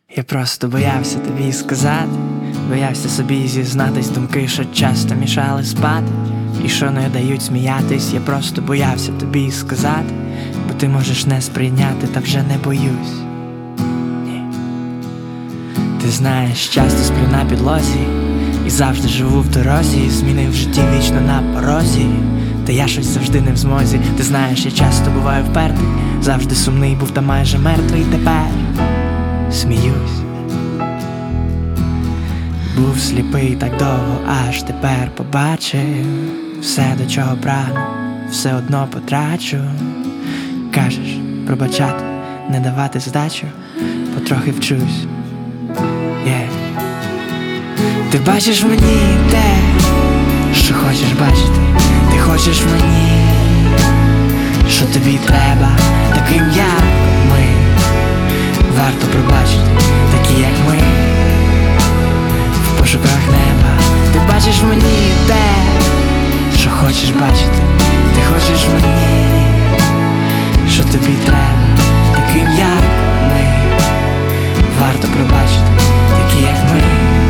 Я просто боявся тобі сказати, боявся собі зізнатись, думки, що часто мішали спати, і що не дають сміятись. Я просто боявся тобі сказати, бо ти можеш не сприйняти, та вже не боюсь. Ні. Ти знаєш, часто сплю на підлозі і завжди живу в дорозі, змінив в житті вічно на порозі, та я щось завжди не в змозі. Ти знаєш, я часто буваю впертий, завжди сумний був та майже мертвий. Тепер сміюсь. Був сліпий так довго, аж тепер побачив все, до чого прагну, все одно потрачу. Кажеш, пробачати, не давати здачу, потрохи вчусь. Ти бачиш в мені те, що хочеш бачити. Ти хочеш в мені, що тобі треба, таким як ми. Варто пробачити, такі як ми, в пошуках неба. Ти бачиш в мені те, що хочеш бачити. Ти хочеш в мені, що тобі треба, таким як ми. Варто пробачити, такі як ми.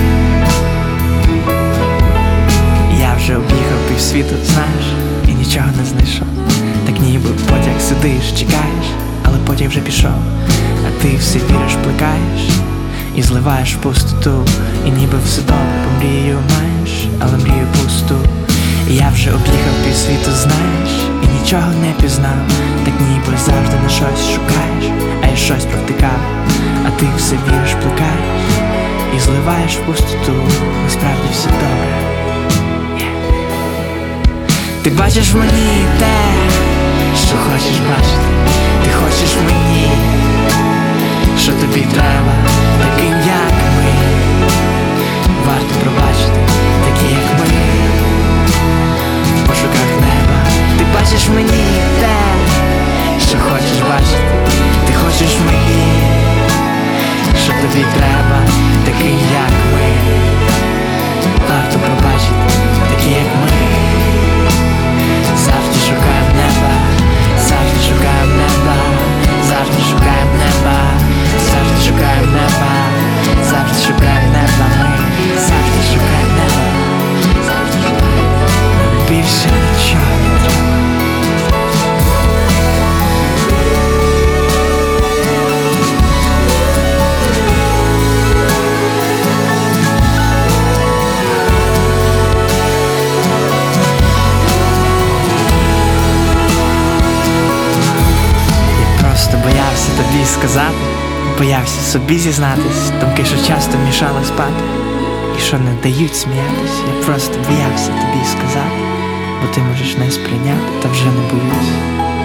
Я вже об'їхав півсвіту, знаєш, і нічого не знайшов. Так ніби потяг сидиш, чекаєш, але потяг вже пішов. А ти все віриш, плекаєш і зливаєш в пустоту. І ніби все добре, бо мрію маєш, але мрію пусту. І я вже об'їхав півсвіту, знаєш, і нічого не пізнав. Так ніби завжди на щось шукаєш, а я щось провтикав. А ти все віриш, плекаєш і зливаєш в пустоту. Насправді все добре. Ти бачиш в мені те, що хочеш бачити. Ти хочеш в мені, що тобі треба, таким як ми. Варто пробачити, такі як ми, в пошуках неба. Ти бачиш в мені те, що хочеш бачити. Ти хочеш в мені, що тобі треба, таким як ми. Варто пробачити, такі як ми. Завжди шукаємо неба, завжди шукаємо неба, завжди шукаємо неба, завжди шукаємо неба, завжди шукаємо неба, ми завжди шукаємо неба, завжди шукаємо неба. Більше нічого не треба. Боявся тобі сказати, боявся собі зізнатись, думки, що часто мішали спати, і що не дають сміятись. Я просто боявся тобі сказати, бо ти можеш не сприйняти, та вже не боюсь.